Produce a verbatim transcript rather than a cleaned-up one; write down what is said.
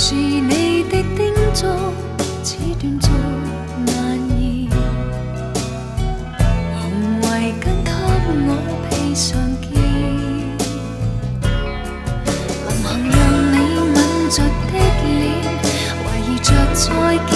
是你的叮嘱，此段俗难言。红围巾给我披上肩，临行让你吻着的脸，怀疑着再见。